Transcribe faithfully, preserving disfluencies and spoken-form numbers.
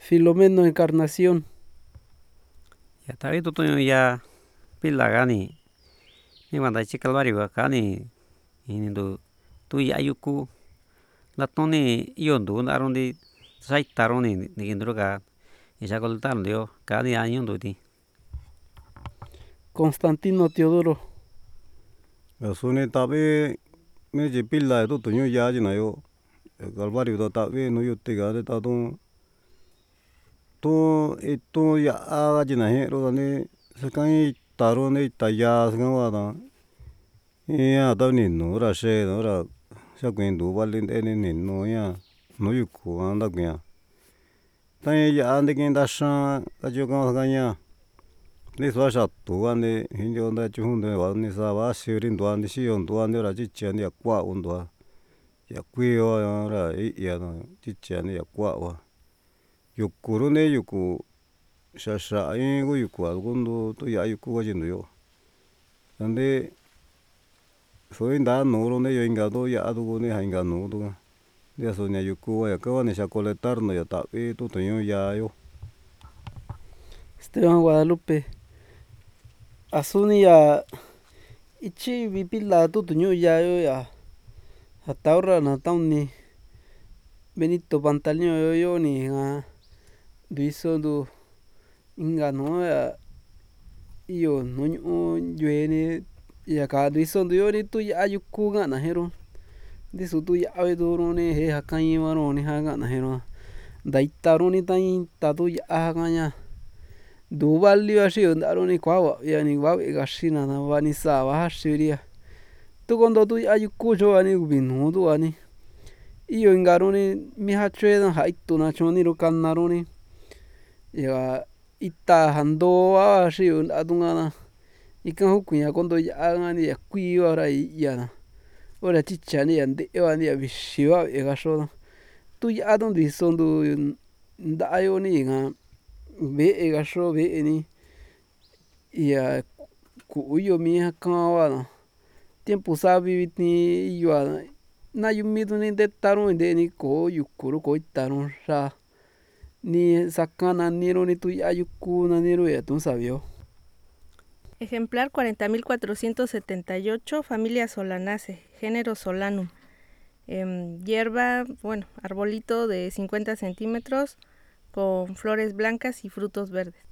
Filomeno Encarnación. Ya tabi tu tu ya pila gani. Ni wanda chi calvario gani. Ini tu tu ya yuku. Latoni yondu narundi saitaroni ni kindruga. Isa coltan dio gani año ti. Constantino Teodoro. Suni tabi meji pila tu tu ya jina yo. Calvario ta tabi no yuti gade ta tu tu itu ya aga jina he ro ni sekai taro ni taya sekai wada. Iya ta ni no ra she no ra sa kuin du valin eni ni no ya no yuku anda kya. Ta ya ande kin da shan ka jo ka kanya. Ni swa sha tu ande hinjo nda chunde wa ni sa wa sirin do ande si on do ande ra chi chen ya kwa undo. Ya kui wa ra iya no chi chen ya kwa wa. Yuku ro ne yuku sha sha in go yuku algondo to ya yuku wa jin yo. Ande soy nda no ro ne yo inga do ya do go ne ha inga no do. Ya so nya yuku wa ya ka wa ni sha coletar no ya ta e to to yo ya yo. Esteban Guadalupe. Asuni ya ichi vipila tu tu ya yo ya. Hataurra na tauni. Benito Pantaleón yo yo ni nga duiso du inga no ya iyo no yue ni ya ka duiso du yo ni tu ya yuku nga na hero. Disu tu ya we du ro ni he hakai wa ro ni ha nga na hero. Daita ro ni tain ta tu ya ga nya. Du vali wa shi nda ro ni kwa wa ya ni wa ga shi na na wa ni sa wa shi ri ya. Tu kondo tu ya yuku jo wa ni ubinu du wa ni. Iyo inga ro ni mi ha chue na ha itu na chon ni ro kan na ro ni. Ya ita hando wa shi nda du nga na. Ika hu kunya kondo ya nga ni ya kui wa ra ya na. Ora chicha ni ya nde wa ni ya bishi wa e ga sho na. Tu ya don diso ndu nda yo ni nga ve e ga sho ve e ni. Ya ku yo mi ha ka wa na. Tiempo sabi ni yo na. Na yu mi du ni nde taro nde ni ko yuku ro ko ita ro sha. Ni saka na ni ro ni tu ya yuku na ni ro ya tu sabio. Ejemplar cuarenta mil cuatrocientos setenta y ocho, familia Solanaceae, género Solanum. Eh, hierba, bueno, arbolito de cincuenta centímetros con flores blancas y frutos verdes.